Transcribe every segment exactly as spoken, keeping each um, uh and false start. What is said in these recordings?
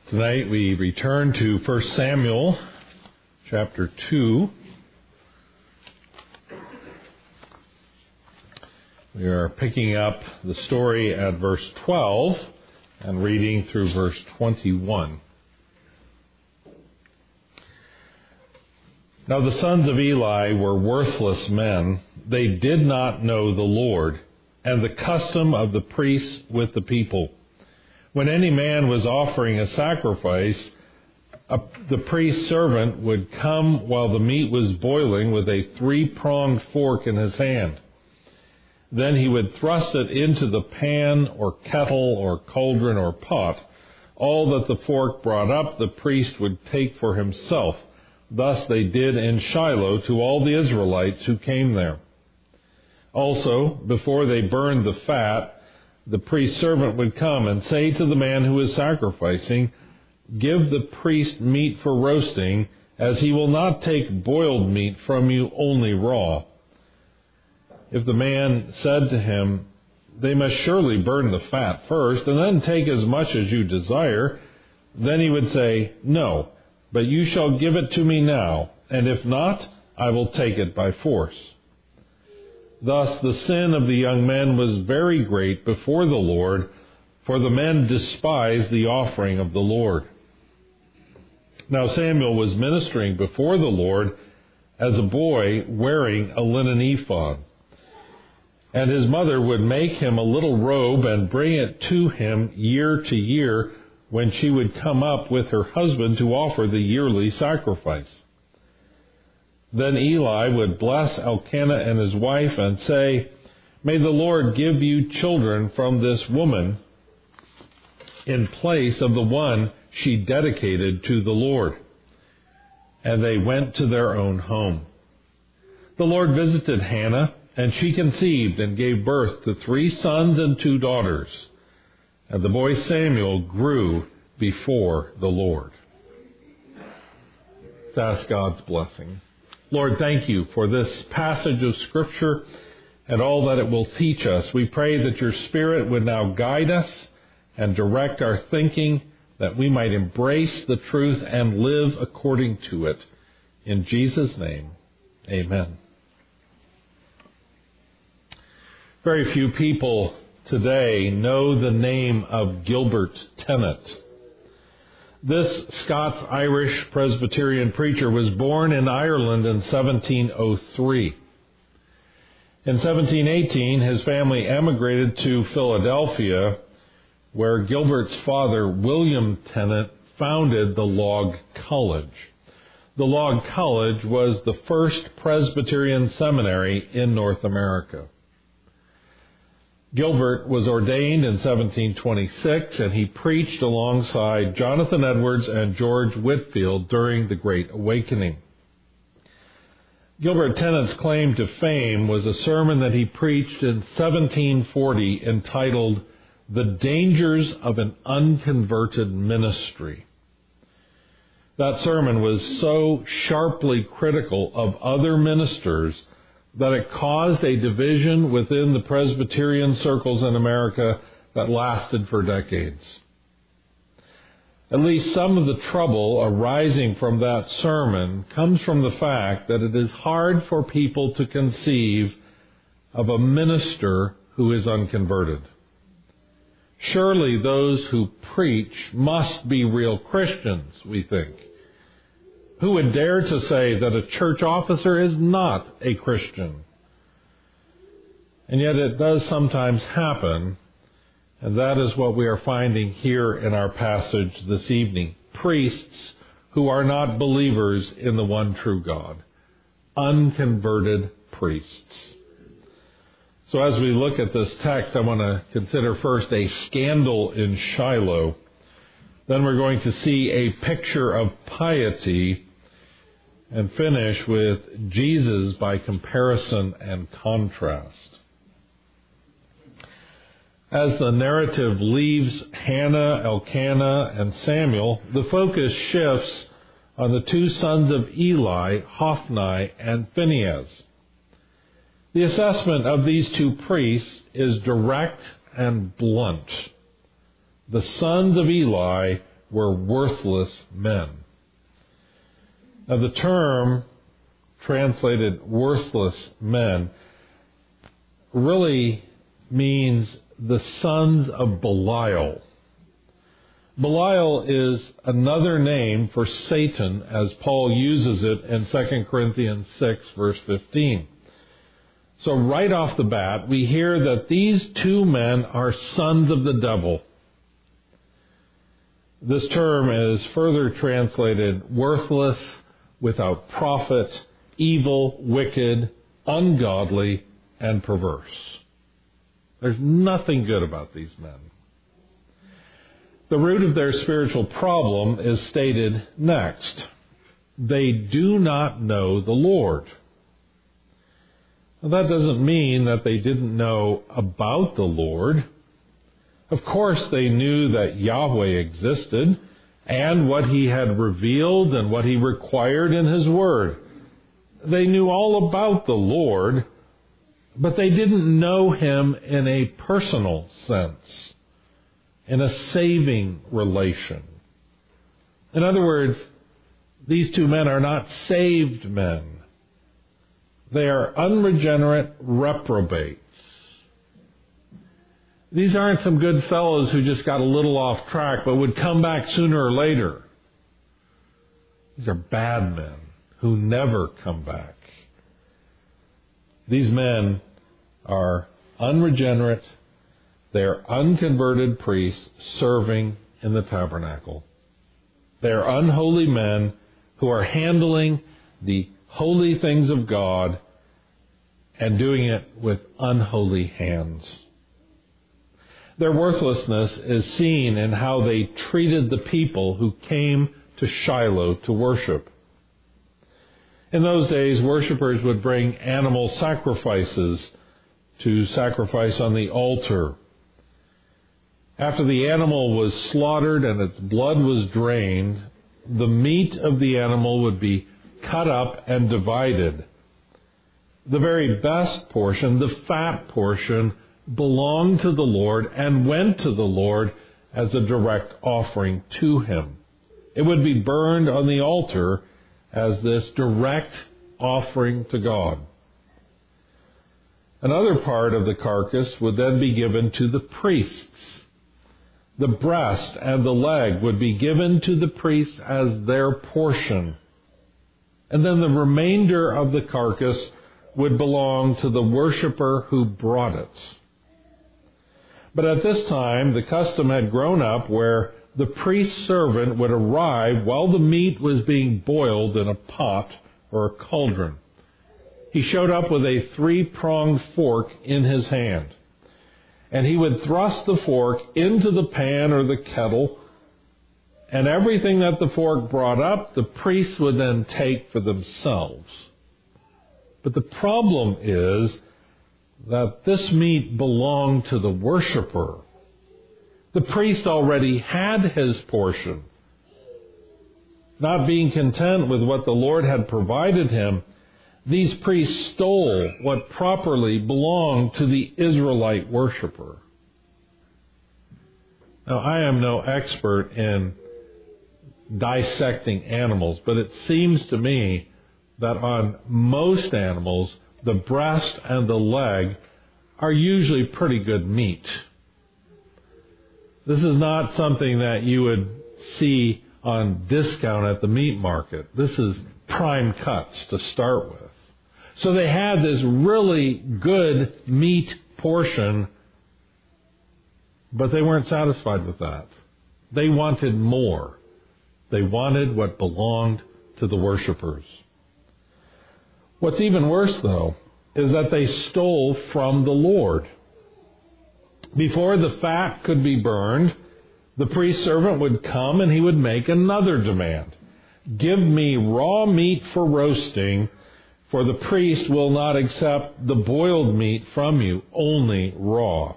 Tonight we return to First Samuel chapter two. We are picking up the story at verse twelve and reading through verse twenty-one. Now the sons of Eli were worthless men. They did not know the Lord and the custom of the priests with the people. When any man was offering a sacrifice, a, the priest's servant would come while the meat was boiling with a three-pronged fork in his hand. Then he would thrust it into the pan or kettle or cauldron or pot. All that the fork brought up, the priest would take for himself. Thus they did in Shiloh to all the Israelites who came there. Also, before they burned the fat, the priest's servant would come and say to the man who is sacrificing, "Give the priest meat for roasting, as he will not take boiled meat from you, only raw." If the man said to him, "They must surely burn the fat first, and then take as much as you desire," then he would say, "No, but you shall give it to me now, and if not, I will take it by force." Thus the sin of the young men was very great before the Lord, for the men despised the offering of the Lord. Now Samuel was ministering before the Lord as a boy wearing a linen ephod. And his mother would make him a little robe and bring it to him year to year when she would come up with her husband to offer the yearly sacrifice. Then Eli would bless Elkanah and his wife and say, "May the Lord give you children from this woman in place of the one she dedicated to the Lord." And they went to their own home. The Lord visited Hannah, and she conceived and gave birth to three sons and two daughters. And the boy Samuel grew before the Lord. Let's ask God's blessing. Lord, thank you for this passage of Scripture and all that it will teach us. We pray that your Spirit would now guide us and direct our thinking, that we might embrace the truth and live according to it. In Jesus' name, amen. Very few people today know the name of Gilbert Tennent. This Scots-Irish Presbyterian preacher was born in Ireland in seventeen oh three. In seventeen eighteen, his family emigrated to Philadelphia, where Gilbert's father, William Tennent, founded the Log College. The Log College was the first Presbyterian seminary in North America. Gilbert was ordained in seventeen twenty-six, and he preached alongside Jonathan Edwards and George Whitefield during the Great Awakening. Gilbert Tennent's claim to fame was a sermon that he preached in seventeen forty entitled "The Dangers of an Unconverted Ministry." That sermon was so sharply critical of other ministers that it caused a division within the Presbyterian circles in America that lasted for decades. At least some of the trouble arising from that sermon comes from the fact that it is hard for people to conceive of a minister who is unconverted. Surely those who preach must be real Christians, we think. Who would dare to say that a church officer is not a Christian? And yet it does sometimes happen, and that is what we are finding here in our passage this evening. Priests who are not believers in the one true God. Unconverted priests. So as we look at this text, I want to consider first a scandal in Shiloh. Then we're going to see a picture of piety, and finish with Jesus by comparison and contrast. As the narrative leaves Hannah, Elkanah, and Samuel, the focus shifts on the two sons of Eli, Hophni and Phinehas. The assessment of these two priests is direct and blunt. The sons of Eli were worthless men. Now the term translated worthless men really means the sons of Belial. Belial is another name for Satan, as Paul uses it in Second Corinthians six, verse fifteen. So right off the bat, we hear that these two men are sons of the devil. This term is further translated worthless, without profit, evil, wicked, ungodly, and perverse. There's nothing good about these men. The root of their spiritual problem is stated next. They do not know the Lord. Now, that doesn't mean that they didn't know about the Lord. Of course, they knew that Yahweh existed and what He had revealed and what He required in His Word. They knew all about the Lord, but they didn't know Him in a personal sense, in a saving relation. In other words, these two men are not saved men. They are unregenerate reprobates. These aren't some good fellows who just got a little off track but would come back sooner or later. These are bad men who never come back. These men are unregenerate. They are unconverted priests serving in the tabernacle. They are unholy men who are handling the holy things of God and doing it with unholy hands. Their worthlessness is seen in how they treated the people who came to Shiloh to worship. In those days, worshipers would bring animal sacrifices to sacrifice on the altar. After the animal was slaughtered and its blood was drained, the meat of the animal would be cut up and divided. The very best portion, the fat portion, belonged to the Lord and went to the Lord as a direct offering to Him. It would be burned on the altar as this direct offering to God. Another part of the carcass would then be given to the priests. The breast and the leg would be given to the priests as their portion. And then the remainder of the carcass would belong to the worshiper who brought it. But at this time, the custom had grown up where the priest's servant would arrive while the meat was being boiled in a pot or a cauldron. He showed up with a three-pronged fork in his hand, and he would thrust the fork into the pan or the kettle, and everything that the fork brought up, the priests would then take for themselves. But the problem is that this meat belonged to the worshiper. The priest already had his portion. Not being content with what the Lord had provided him, these priests stole what properly belonged to the Israelite worshiper. Now, I am no expert in dissecting animals, but it seems to me that on most animals, the breast and the leg are usually pretty good meat. This is not something that you would see on discount at the meat market. This is prime cuts to start with. So they had this really good meat portion, but they weren't satisfied with that. They wanted more. They wanted what belonged to the worshipers. What's even worse, though, is that they stole from the Lord. Before the fat could be burned, the priest servant would come and he would make another demand. Give me raw meat for roasting, for the priest will not accept the boiled meat from you, only raw.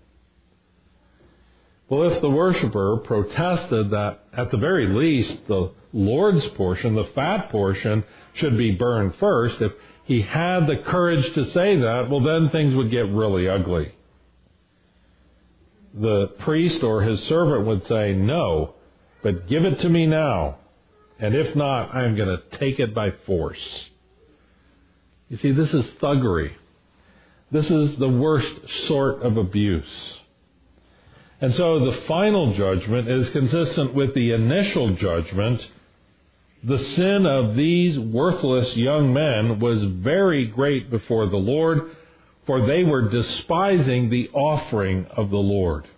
Well, if the worshiper protested that at the very least the Lord's portion, the fat portion, should be burned first, if he had the courage to say that, well, then things would get really ugly. The priest or his servant would say, no, but give it to me now, and if not, I'm going to take it by force. You see, this is thuggery. This is the worst sort of abuse. And so the final judgment is consistent with the initial judgment. The sin of these worthless young men was very great before the Lord, for they were despising the offering of the Lord.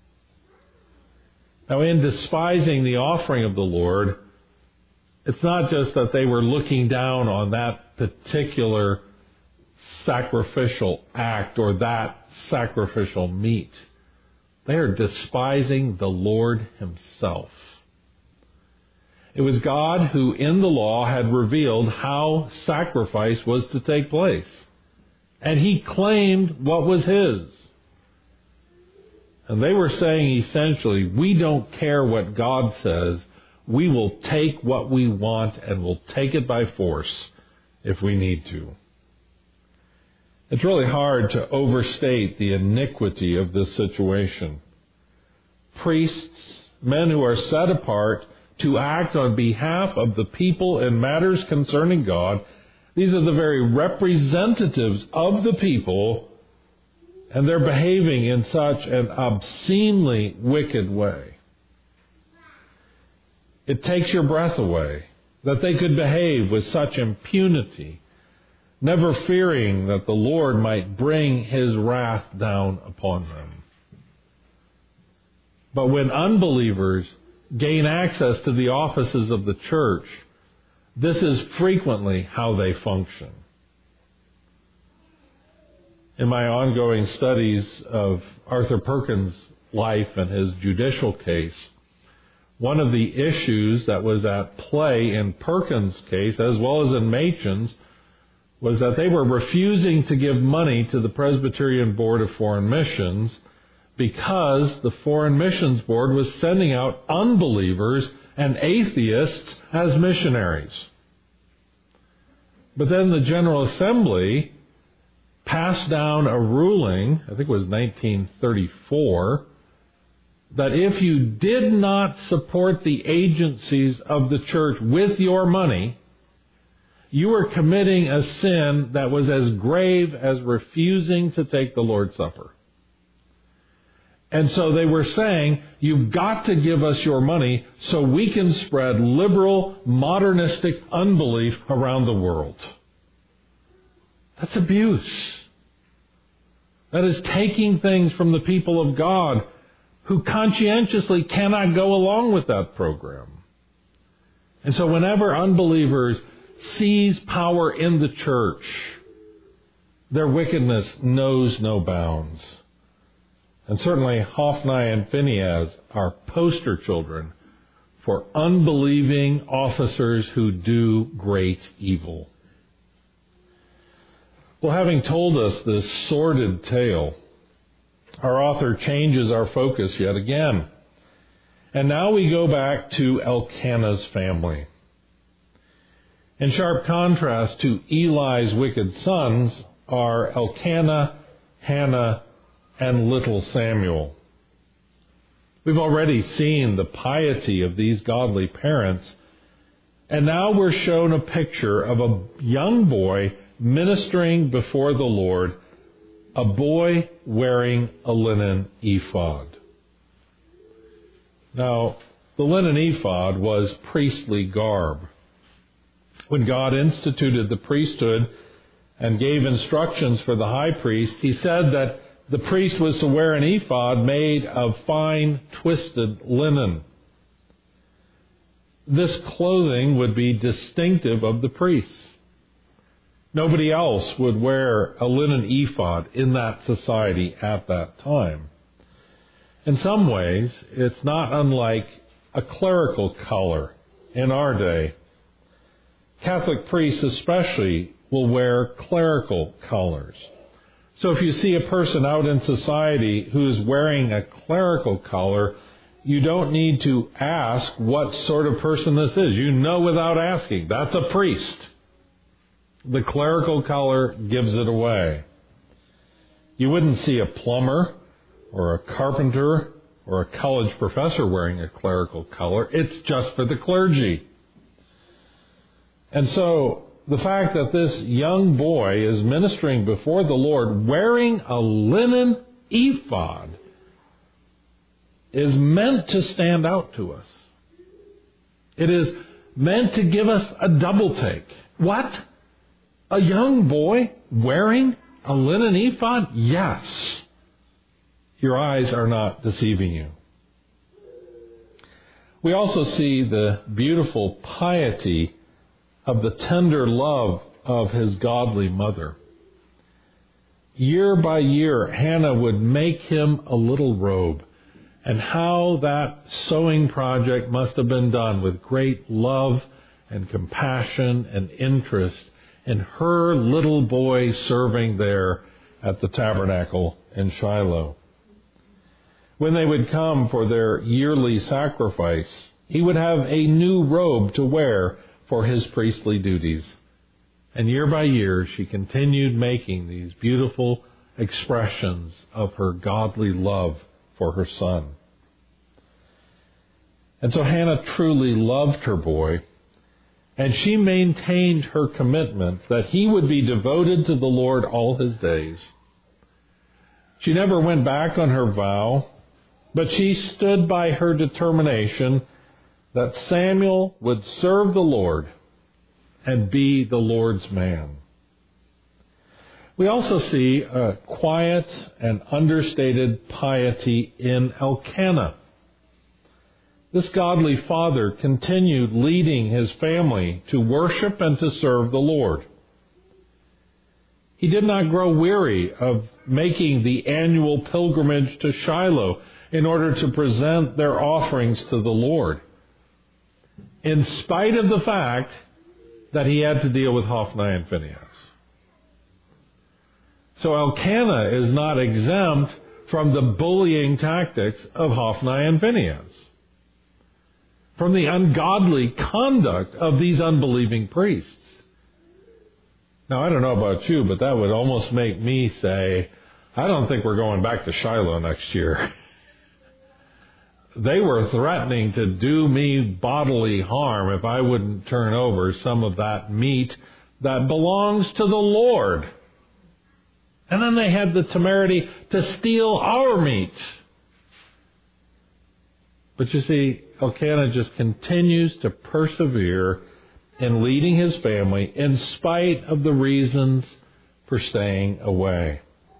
Now, in despising the offering of the Lord, it's not just that they were looking down on that particular sacrificial act or that sacrificial meat. They are despising the Lord Himself. It was God who in the law had revealed how sacrifice was to take place. And He claimed what was His. And they were saying essentially, we don't care what God says. We will take what we want and we'll take it by force if we need to. It's really hard to overstate the iniquity of this situation. Priests, men who are set apart to act on behalf of the people in matters concerning God, these are the very representatives of the people, and they're behaving in such an obscenely wicked way. It takes your breath away that they could behave with such impunity, never fearing that the Lord might bring His wrath down upon them. But when unbelievers gain access to the offices of the church, this is frequently how they function. In my ongoing studies of Arthur Perkins' life and his judicial case, one of the issues that was at play in Perkins' case, as well as in Machen's, was that they were refusing to give money to the Presbyterian Board of Foreign Missions because the Foreign Missions Board was sending out unbelievers and atheists as missionaries. But then the General Assembly passed down a ruling, I think it was nineteen thirty-four, that if you did not support the agencies of the church with your money, you were committing a sin that was as grave as refusing to take the Lord's Supper. And so they were saying, you've got to give us your money so we can spread liberal, modernistic unbelief around the world. That's abuse. That is taking things from the people of God who conscientiously cannot go along with that program. And so whenever unbelievers seize power in the church, their wickedness knows no bounds. And certainly Hophni and Phinehas are poster children for unbelieving officers who do great evil. Well, having told us this sordid tale, our author changes our focus yet again. And now we go back to Elkanah's family. In sharp contrast to Eli's wicked sons are Elkanah, Hannah, and little Samuel. We've already seen the piety of these godly parents, and now we're shown a picture of a young boy ministering before the Lord, a boy wearing a linen ephod. Now, the linen ephod was priestly garb. When God instituted the priesthood and gave instructions for the high priest, He said that the priest was to wear an ephod made of fine, twisted linen. This clothing would be distinctive of the priests. Nobody else would wear a linen ephod in that society at that time. In some ways, it's not unlike a clerical color in our day. Catholic priests especially will wear clerical colors. So if you see a person out in society who is wearing a clerical collar, you don't need to ask what sort of person this is. You know without asking, that's a priest. The clerical collar gives it away. You wouldn't see a plumber or a carpenter or a college professor wearing a clerical collar. It's just for the clergy. And so the fact that this young boy is ministering before the Lord wearing a linen ephod is meant to stand out to us. It is meant to give us a double take. What? A young boy wearing a linen ephod? Yes. Your eyes are not deceiving you. We also see the beautiful piety of the tender love of his godly mother. Year by year, Hannah would make him a little robe. And how that sewing project must have been done with great love and compassion and interest in her little boy serving there at the tabernacle in Shiloh. When they would come for their yearly sacrifice, he would have a new robe to wear for his priestly duties. And year by year, she continued making these beautiful expressions of her godly love for her son. And so Hannah truly loved her boy, and she maintained her commitment that he would be devoted to the Lord all his days. She never went back on her vow, but she stood by her determination that Samuel would serve the Lord and be the Lord's man. We also see a quiet and understated piety in Elkanah. This godly father continued leading his family to worship and to serve the Lord. He did not grow weary of making the annual pilgrimage to Shiloh in order to present their offerings to the Lord, in spite of the fact that he had to deal with Hophni and Phinehas. So Elkanah is not exempt from the bullying tactics of Hophni and Phinehas, from the ungodly conduct of these unbelieving priests. Now, I don't know about you, but that would almost make me say, I don't think we're going back to Shiloh next year. They were threatening to do me bodily harm if I wouldn't turn over some of that meat that belongs to the Lord. And then they had the temerity to steal our meat. But you see, Elkanah just continues to persevere in leading his family in spite of the reasons for staying away.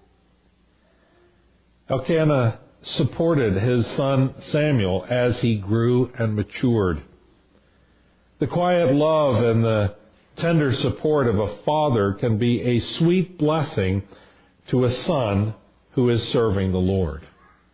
Elkanah supported his son Samuel as he grew and matured. The quiet love and the tender support of a father can be a sweet blessing to a son who is serving the Lord.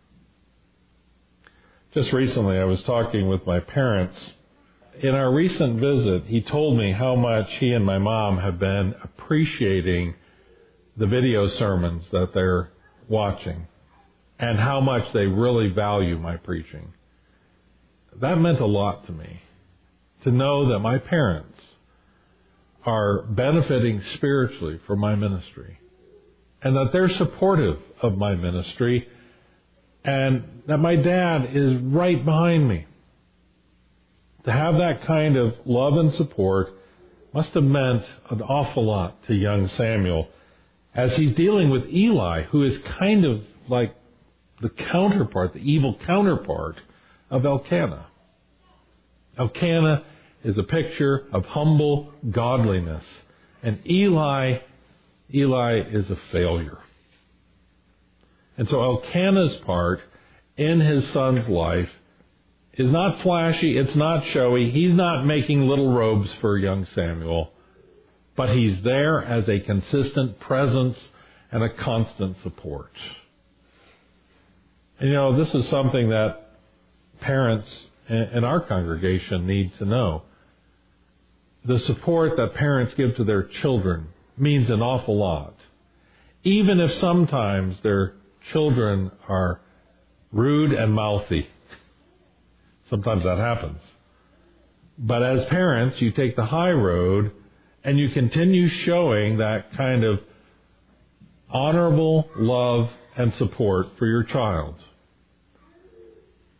Just recently, I was talking with my parents. In our recent visit, he told me how much he and my mom have been appreciating the video sermons that they're watching and how much they really value my preaching. That meant a lot to me, to know that my parents are benefiting spiritually from my ministry and that they're supportive of my ministry and that my dad is right behind me. To have that kind of love and support must have meant an awful lot to young Samuel as he's dealing with Eli, who is kind of like the counterpart, the evil counterpart of Elkanah. Elkanah is a picture of humble godliness, and Eli, Eli is a failure. And so Elkanah's part in his son's life is not flashy, it's not showy. He's not making little robes for young Samuel, but he's there as a consistent presence and a constant support. And you know, this is something that parents in our congregation need to know. The support that parents give to their children means an awful lot. Even if sometimes their children are rude and mouthy. Sometimes that happens. But as parents, you take the high road and you continue showing that kind of honorable love and support for your child.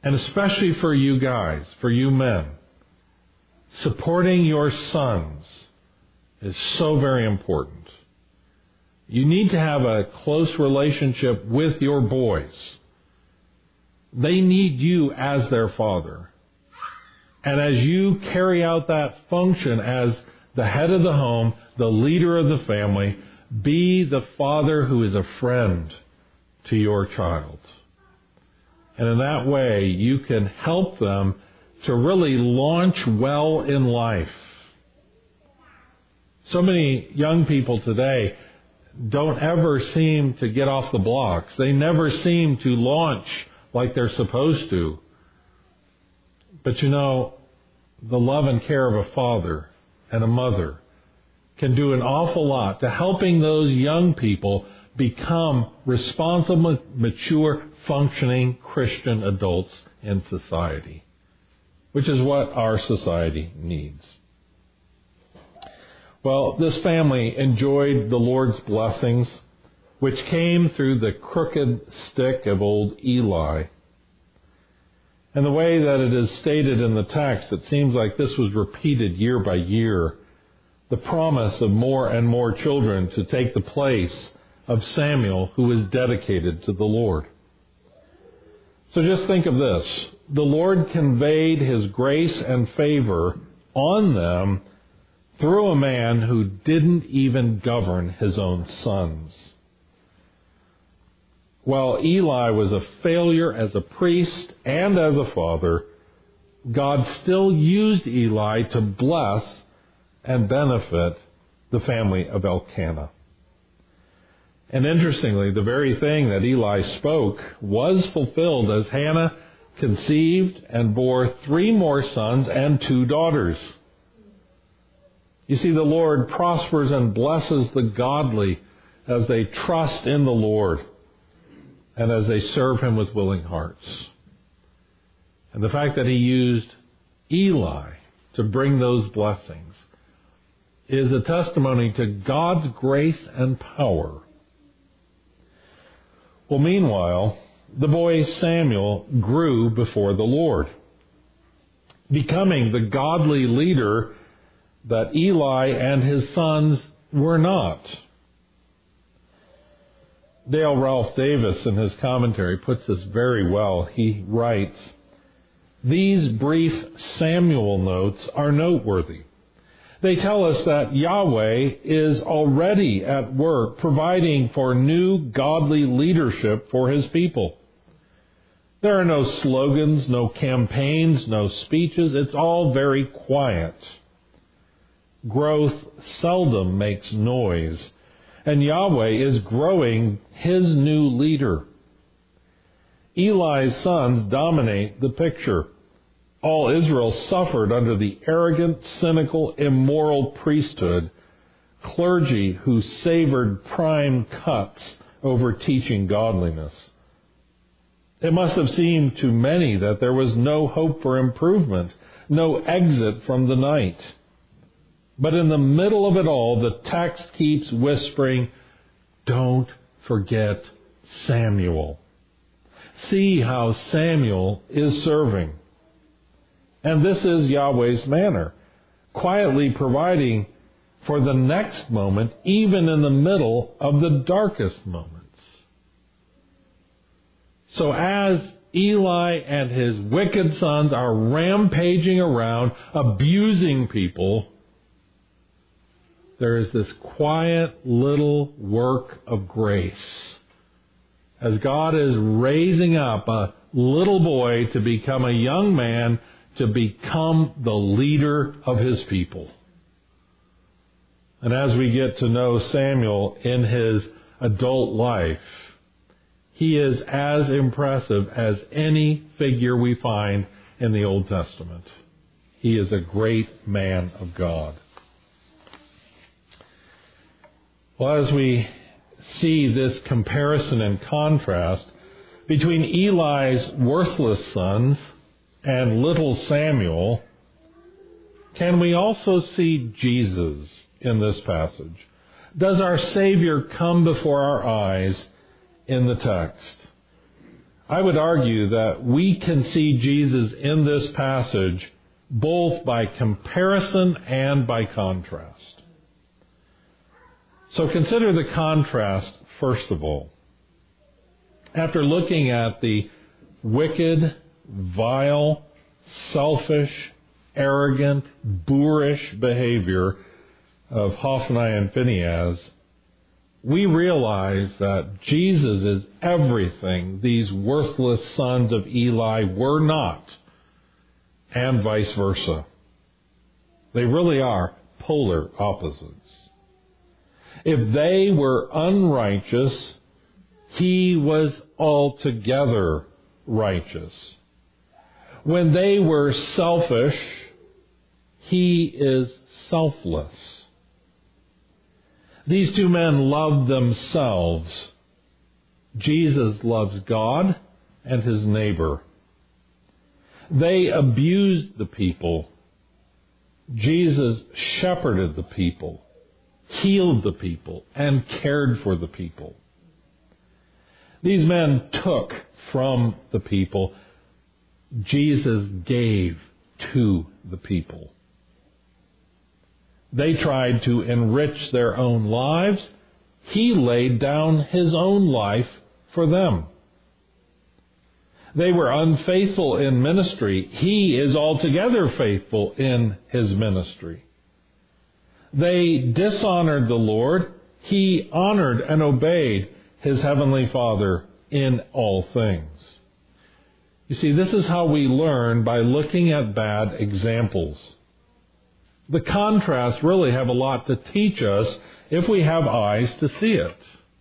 And especially for you guys, for you men, supporting your sons is so very important. You need to have a close relationship with your boys. They need you as their father. And as you carry out that function as the head of the home, the leader of the family, be the father who is a friend to your child. And in that way, you can help them to really launch well in life. So many young people today don't ever seem to get off the blocks. They never seem to launch like they're supposed to. But you know, the love and care of a father and a mother can do an awful lot to helping those young people become responsible, mature, functioning Christian adults in society, which is what our society needs. Well, this family enjoyed the Lord's blessings, which came through the crooked stick of old Eli. And the way that it is stated in the text, it seems like this was repeated year by year. The promise of more and more children to take the place of Samuel, who was dedicated to the Lord. So just think of this. The Lord conveyed His grace and favor on them through a man who didn't even govern his own sons. While Eli was a failure as a priest and as a father, God still used Eli to bless and benefit the family of Elkanah. And interestingly, the very thing that Eli spoke was fulfilled as Hannah conceived and bore three more sons and two daughters. You see, the Lord prospers and blesses the godly as they trust in the Lord and as they serve Him with willing hearts. And the fact that He used Eli to bring those blessings is a testimony to God's grace and power. Well, meanwhile, the boy Samuel grew before the Lord, becoming the godly leader that Eli and his sons were not. Dale Ralph Davis, in his commentary, puts this very well. He writes, "These brief Samuel notes are noteworthy. They tell us that Yahweh is already at work providing for new godly leadership for His people. There are no slogans, no campaigns, no speeches. It's all very quiet. Growth seldom makes noise, and Yahweh is growing His new leader. Eli's sons dominate the picture. All Israel suffered under the arrogant, cynical, immoral priesthood, clergy who savored prime cuts over teaching godliness. It must have seemed to many that there was no hope for improvement, no exit from the night. But in the middle of it all, the text keeps whispering, don't forget Samuel. See how Samuel is serving. And this is Yahweh's manner, quietly providing for the next moment, even in the middle of the darkest moments. So as Eli and his wicked sons are rampaging around, abusing people, there is this quiet little work of grace as God is raising up a little boy to become a young man, to become the leader of His people. And as we get to know Samuel in his adult life, he is as impressive as any figure we find in the Old Testament. He is a great man of God. Well, as we see this comparison and contrast between Eli's worthless sons and little Samuel, can we also see Jesus in this passage? Does our Savior come before our eyes in the text? I would argue that we can see Jesus in this passage both by comparison and by contrast. So consider the contrast first of all. After looking at the wicked, vile, selfish, arrogant, boorish behavior of Hophni and Phinehas, we realize that Jesus is everything these worthless sons of Eli were not, and vice versa. They really are polar opposites. If they were unrighteous, he was altogether righteous. When they were selfish, he is selfless. These two men loved themselves. Jesus loves God and his neighbor. They abused the people. Jesus shepherded the people, healed the people, and cared for the people. These men took from the people. Jesus gave to the people. They tried to enrich their own lives. He laid down his own life for them. They were unfaithful in ministry. He is altogether faithful in his ministry. They dishonored the Lord. He honored and obeyed his heavenly Father in all things. You see, this is how we learn, by looking at bad examples. The contrasts really have a lot to teach us if we have eyes to see it.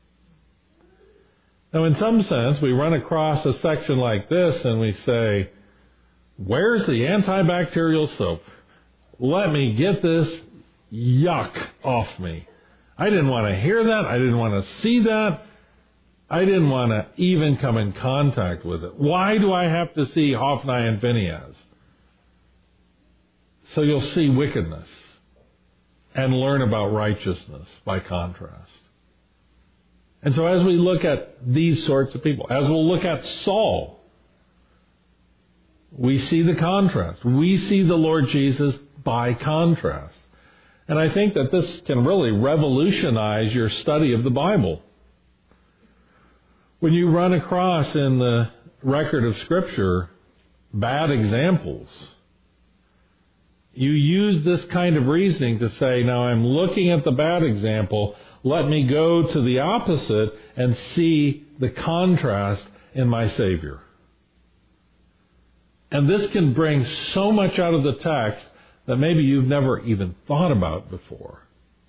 Now, in some sense, we run across a section like this and we say, where's the antibacterial soap? Let me get this yuck off me. I didn't want to hear that. I didn't want to see that. I didn't want to even come in contact with it. Why do I have to see Hophni and Phinehas? So you'll see wickedness and learn about righteousness by contrast. And so as we look at these sorts of people, as we'll look at Saul, we see the contrast. We see the Lord Jesus by contrast. And I think that this can really revolutionize your study of the Bible. When you run across in the record of Scripture bad examples, you use this kind of reasoning to say, now I'm looking at the bad example, let me go to the opposite and see the contrast in my Savior. And this can bring so much out of the text that maybe you've never even thought about before.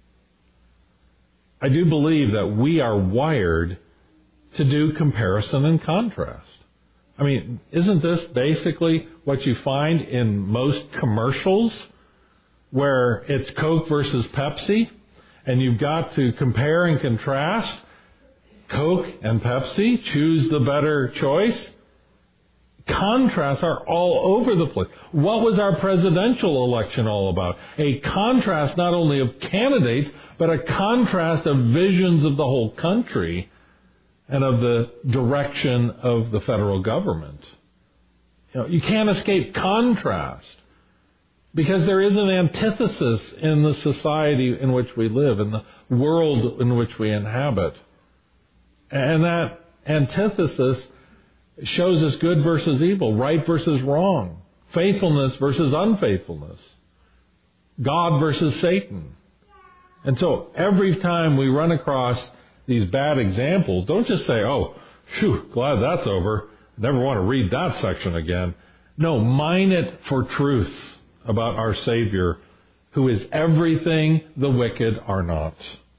I do believe that we are wired to do comparison and contrast. I mean, isn't this basically what you find in most commercials where it's Coke versus Pepsi and you've got to compare and contrast Coke and Pepsi, choose the better choice? Contrasts are all over the place. What was our presidential election all about? A contrast not only of candidates, but a contrast of visions of the whole country and of the direction of the federal government. You know, you can't escape contrast because there is an antithesis in the society in which we live, in the world in which we inhabit. And that antithesis shows us good versus evil, right versus wrong, faithfulness versus unfaithfulness, God versus Satan. And so every time we run across these bad examples, don't just say, oh, phew, glad that's over. Never want to read that section again. No, mine it for truth about our Savior, who is everything the wicked are not.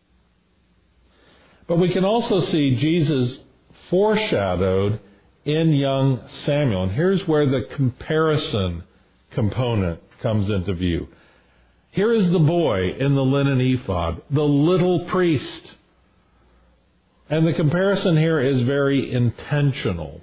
But we can also see Jesus foreshadowed in young Samuel. And here's where the comparison component comes into view. Here is the boy in the linen ephod, the little priest. And the comparison here is very intentional.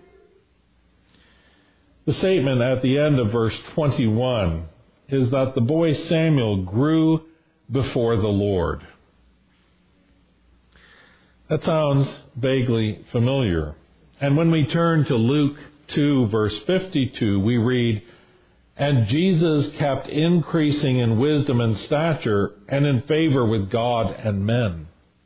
The statement at the end of verse twenty-one is that the boy Samuel grew before the Lord. That sounds vaguely familiar. And when we turn to Luke two, verse fifty-two, we read, "And Jesus kept increasing in wisdom and stature and in favor with God and men."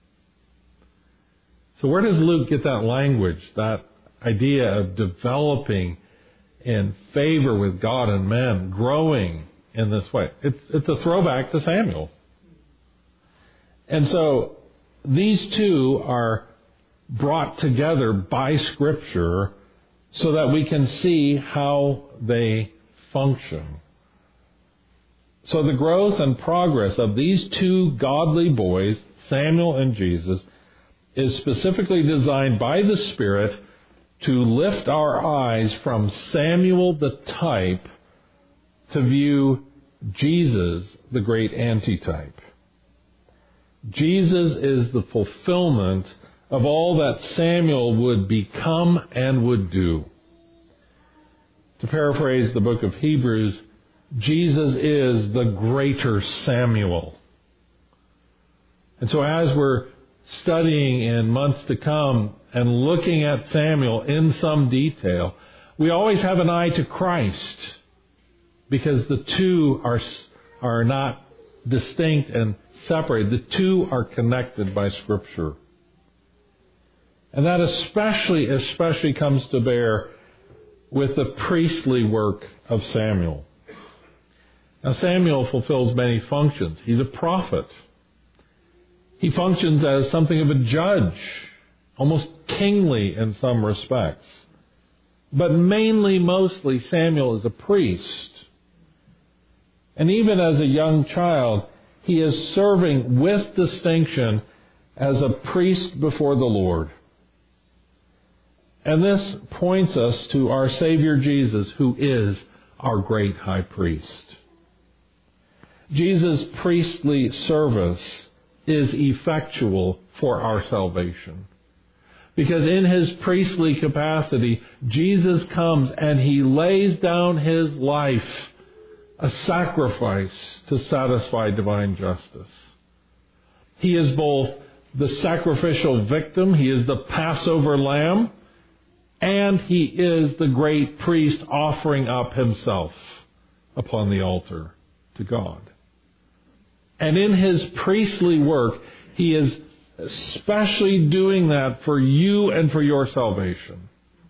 So where does Luke get that language, that idea of developing in favor with God and men, growing in this way? It's, it's a throwback to Samuel. And so these two are brought together by Scripture so that we can see how they function. So the growth and progress of these two godly boys, Samuel and Jesus, is specifically designed by the Spirit to lift our eyes from Samuel the type to view Jesus, the great antitype. Jesus is the fulfillment of all that Samuel would become and would do. To paraphrase the book of Hebrews, Jesus is the greater Samuel. And so as we're studying in months to come and looking at Samuel in some detail, we always have an eye to Christ, because the two are, are not distinct and separated. The two are connected by Scripture. And that especially, especially comes to bear with the priestly work of Samuel. Now, Samuel fulfills many functions. He's a prophet. He functions as something of a judge, almost kingly in some respects. But mainly, mostly, Samuel is a priest. And even as a young child, he is serving with distinction as a priest before the Lord. And this points us to our Savior Jesus, who is our great high priest. Jesus' priestly service is effectual for our salvation. Because in his priestly capacity, Jesus comes and he lays down his life, a sacrifice to satisfy divine justice. He is both the sacrificial victim, he is the Passover lamb, and he is the great priest offering up himself upon the altar to God. And in his priestly work, he is especially doing that for you and for your salvation.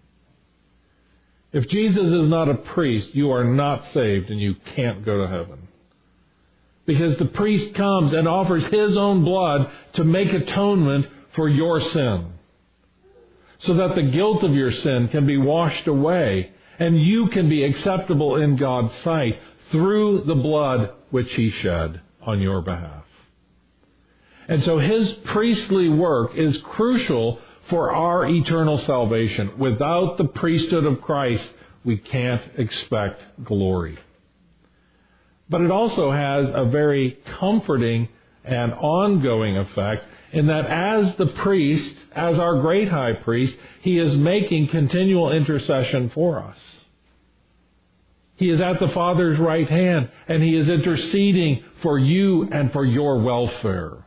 If Jesus is not a priest, you are not saved and you can't go to heaven. Because the priest comes and offers his own blood to make atonement for your sin, so that the guilt of your sin can be washed away and you can be acceptable in God's sight through the blood which he shed on your behalf. And so his priestly work is crucial for our eternal salvation. Without the priesthood of Christ, we can't expect glory. But it also has a very comforting and ongoing effect in that as the priest, as our great high priest, he is making continual intercession for us. He is at the Father's right hand, and he is interceding for you and for your welfare.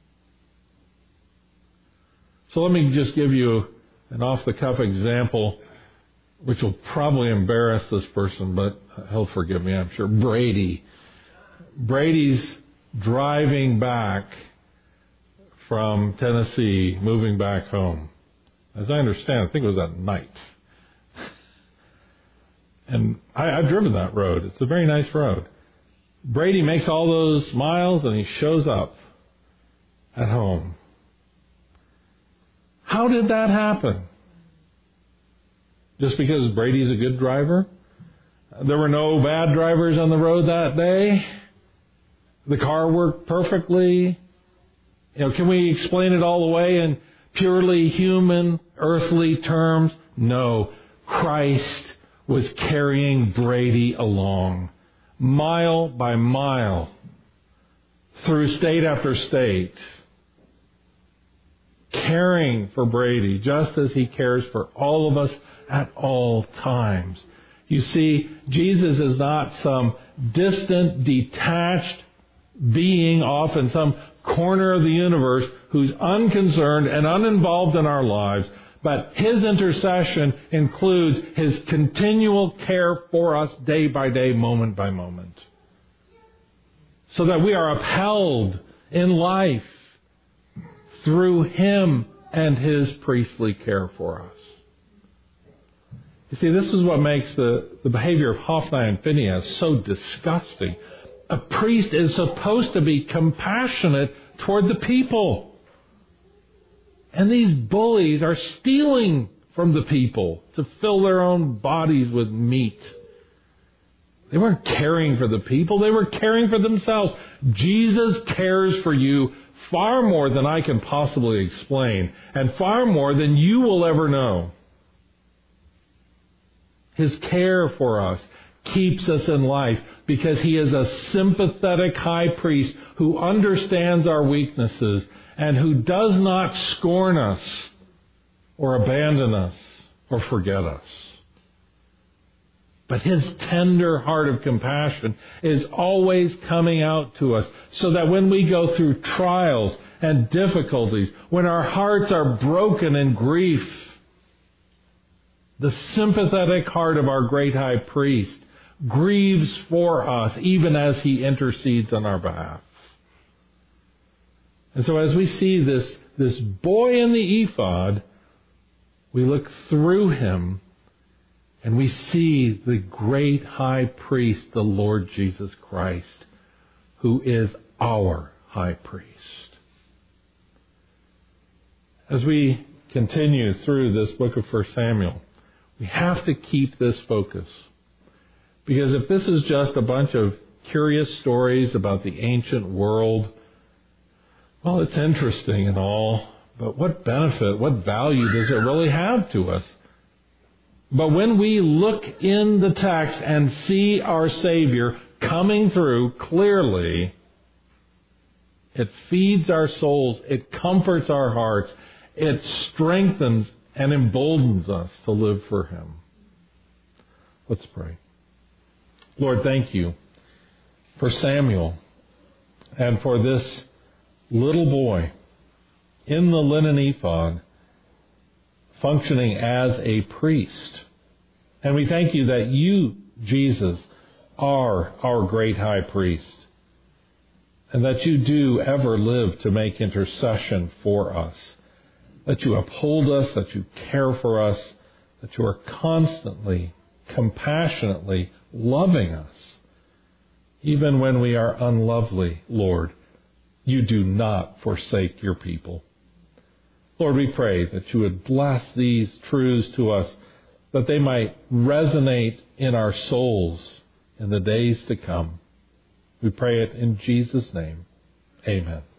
So let me just give you an off-the-cuff example, which will probably embarrass this person, but he'll forgive me, I'm sure. Brady. Brady's driving back from Tennessee, moving back home. As I understand, I think it was at night. And I, I've driven that road. It's a very nice road. Brady makes all those miles and he shows up at home. How did that happen? Just because Brady's a good driver? There were no bad drivers on the road that day? The car worked perfectly? You know, can we explain it all away in purely human, earthly terms? No. Christ was carrying Brady along, mile by mile, through state after state, caring for Brady just as he cares for all of us at all times. You see, Jesus is not some distant, detached being off in some corner of the universe who's unconcerned and uninvolved in our lives, But His intercession includes His continual care for us day by day, moment by moment. So that we are upheld in life through Him and His priestly care for us. You see, this is what makes the, the behavior of Hophni and Phinehas so disgusting. A priest is supposed to be compassionate toward the people. And these bullies are stealing from the people to fill their own bodies with meat. They weren't caring for the people. They were caring for themselves. Jesus cares for you far more than I can possibly explain, and far more than you will ever know. His care for us keeps us in life because He is a sympathetic high priest who understands our weaknesses and who does not scorn us or abandon us or forget us. But His tender heart of compassion is always coming out to us so that when we go through trials and difficulties, when our hearts are broken in grief, the sympathetic heart of our great high priest grieves for us even as He intercedes on our behalf. And so as we see this, this boy in the ephod, we look through him and we see the great high priest, the Lord Jesus Christ, who is our high priest. As we continue through this book of First Samuel, we have to keep this focus. Because if this is just a bunch of curious stories about the ancient world, well, it's interesting and all, but what benefit, what value does it really have to us? But when we look in the text and see our Savior coming through clearly, it feeds our souls, it comforts our hearts, it strengthens and emboldens us to live for Him. Let's pray. Lord, thank You for Samuel and for this little boy in the linen ephod functioning as a priest. And we thank You that You, Jesus, are our great high priest, and that You do ever live to make intercession for us, that You uphold us, that You care for us, that You are constantly, compassionately loving us. Even when we are unlovely, Lord, You do not forsake Your people. Lord, we pray that You would bless these truths to us, that they might resonate in our souls in the days to come. We pray it in Jesus' name. Amen.